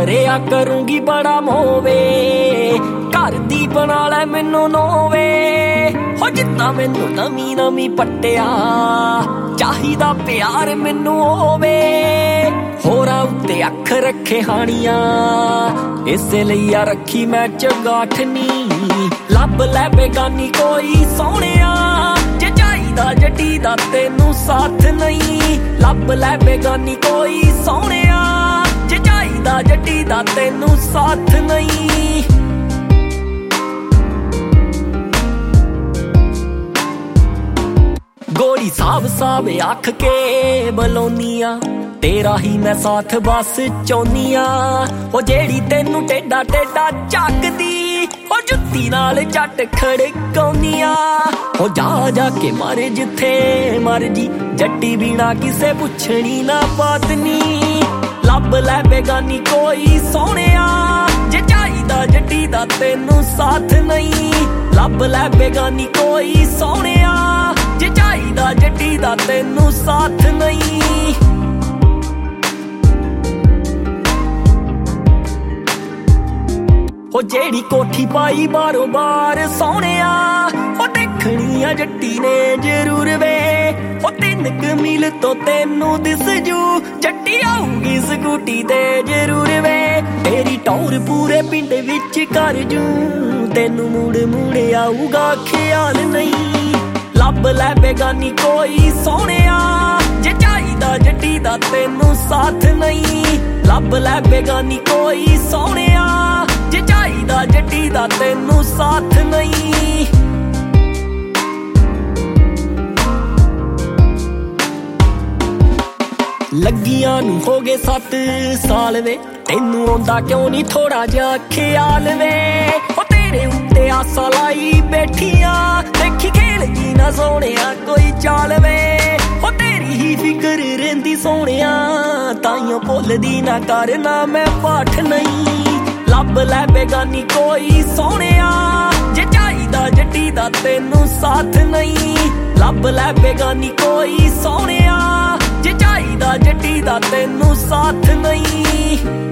ਕਰਿਆ ਕਰੂੰਗੀ ਬੜਾ ਮੋਵੇ ਘਰ ਦੀ ਬਣਾ ਲੈ ਮੈਨੂੰ ਨੋਵੇ ਹੋ ਜਿੱਦਾਂ ਮੈਨੂੰ ਨਵੀਂ ਨਵੀਂ ਪੱਟਿਆ ਚਾਹੀਦਾ ਪਿਆਰ ਮੈਨੂੰ ਹੋਵੇ ਹੋਰਾਂ ਉੱਤੇ ਅੱਖ ਰੱਖੇ ਹਾਣੀਆਂ ਇਸੇ ਲਈ ਆ ਰੱਖੀ ਮੈਂ ਚੰਗਾਠਨੀ ਲੱਭ ਲੈ ਬੇਗਾਨੀ ਕੋਈ ਸੋਹਣਿਆ ਜੇ ਚਾਹੀਦਾ ਜੱਟੀ ਦਾ ਤੈਨੂੰ ਸਾਥ ਨਹੀਂ ਲੱਭ ਲੈ ਬੇਗਾਨੀ ਕੋਈ ਸੋਹਣਿਆ ਜੇ ਚਾਹੀਦਾ ਜੱਟੀ ਦਾ ਤੈਨੂੰ ਸਾਥ ਨਹੀਂ ਗੋਰੀ ਸਾਬ ਸਾਬ ਅੱਖ ਕੇ ਬਲੋਨੀਆਂ ਤੇਰਾ ਹੀ ਮੈਂ ਸਾਥ ਬਸ ਚਾਹੁੰਨੀ ਆ ਉਹ ਜਿਹੜੀ ਤੈਨੂੰ ਟੇਡਾ ਟੇਡਾ ਚੱਕਦੀ ਉਹ ਜੁੱਤੀ ਨਾਲ ਜੱਟ ਖੜਕਾਉਂਦੀ ਆ ਉਹ ਜਾ ਜਾ ਕੇ ਮਾਰੇ ਜਿੱਥੇ ਮਰਜੀ ਜੱਟੀ ਬਿਨਾ ਕਿਸੇ ਪੁੱਛਣੀ ਨਾ ਬਾਤ ਨੀ ਲੱਭ ਲੈ ਬੇਗਾਨੀ ਕੋਈ ਸੋਹਣਿਆ ਜੇ ਚਾਹੀਦਾ ਜੱਟੀ ਦਾ ਤੈਨੂੰ ਸਾਥ ਨਹੀਂ ਲੱਭ ਲੈ ਬੇਗਾਨੀ ਕੋਈ ਸੋਹਣਿਆ ਜੇ ਚਾਹੀਦਾ ਜੱਟੀ ਦਾ ਤੈਨੂੰ ਸਾਥ ਨਹੀਂ ਉਹ ਜਿਹੜੀ ਕੋਠੀ ਪਾਈ ਬਾਰੋ ਬਾਰ ਸੋਹਣਿਆ ਉਹ ਦੇਖਣੀ ਆ ਜੱਟੀ ਨੇ ਜ਼ਰੂਰ ਵੇ ਉਹ 3 ਮੀਲ ਤੋਂ ਤੈਨੂੰ ਦਿਸ ਜੂ ਜੱਟੀ ਆਊਗੀ ਸਕੂਟੀ ਤੇ ਜ਼ਰੂਰ ਵੇ ਤੇਰੀ ਟੌਰ ਪੂਰੇ ਪਿੰਡ ਵਿੱਚ ਕਰ ਜੂ ਤੈਨੂੰ ਮੁੜ ਮੁੜ ਆਊਗਾ ਖਿਆਲ ਨਹੀਂ ਲੱਭ ਲੈ ਬੇਗਾਨੀ ਕੋਈ ਸੋਹਣਿਆ ਜੇ ਚਾਹੀਦਾ ਜੱਟੀ ਦਾ ਤੈਨੂੰ ਸਾਥ ਨਹੀਂ ਲੱਭ ਲੈ ਬੇਗਾਨੀ ਕੋਈ ਸੋਹਣਿਆ ਜੇ ਚਾਹੀਦਾ ਜੱਟੀ ਦਾ ਤੈਨੂੰ ਸਾਥ ਨਹੀਂ ਲੱਗੀਆਂ ਨੂੰ ਹੋ ਗਏ 7 ਸਾਲ ਵੇ ਤੈਨੂੰ ਆਉਂਦਾ ਕਿਉਂ ਨਹੀਂ ਥੋੜਾ ਜਿਹਾ ਖਿਆਲ ਵੇ ਉਹ ਤੇਰੇ ਉੱਤੇ ਆਸਾਂ ਲਾਈ ਬੈਠੀਆਂ ਦੇਖੀ ਖੇਲ ਜੀ ਨਾ ਸੋਹਣਿਆ ਕੋਈ ਚਾਲ ਵੇ ਉਹ ਤੇਰੀ ਹੀ ਫਿਕਰ ਰਹਿੰਦੀ ਸੋਹਣਿਆ ਤਾਈਓ ਭੁੱਲਦੀ ਨਾ ਕਰਨਾ ਮੈਂ ਪਾਠ ਨਹੀਂ ਲੱਭ ਲੈ ਬੇਗਾਨੀ ਕੋਈ ਸੋਹਣਿਆ ਜੇ ਚਾਹੀਦਾ ਜੱਟੀ ਦਾ ਤੈਨੂੰ ਸਾਥ ਨਹੀਂ ਲੱਭ ਲੈ ਬੇਗਾਨੀ ਕੋਈ ਸੋਹਣਿਆ ਜੇ ਚਾਹੀਦਾ ਜੱਟੀ ਦਾ ਤੈਨੂੰ ਸਾਥ ਨਹੀਂ